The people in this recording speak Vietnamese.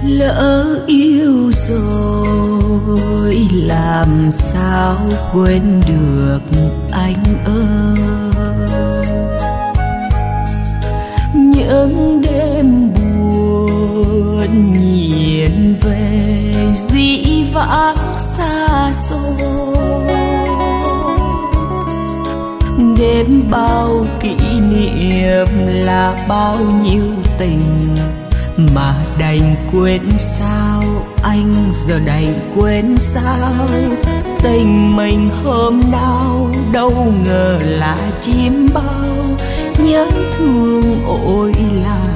Lỡ yêu rồi làm sao quên được anh ơi. Những đêm buồn nhìn về dĩ vãng xa xôi, đêm bao kỷ niệm là bao nhiêu tình mà đành quên sao, anh giờ đành quên sao. Tình mình hôm nào đâu ngờ là chim bao, nhớ thương ôi là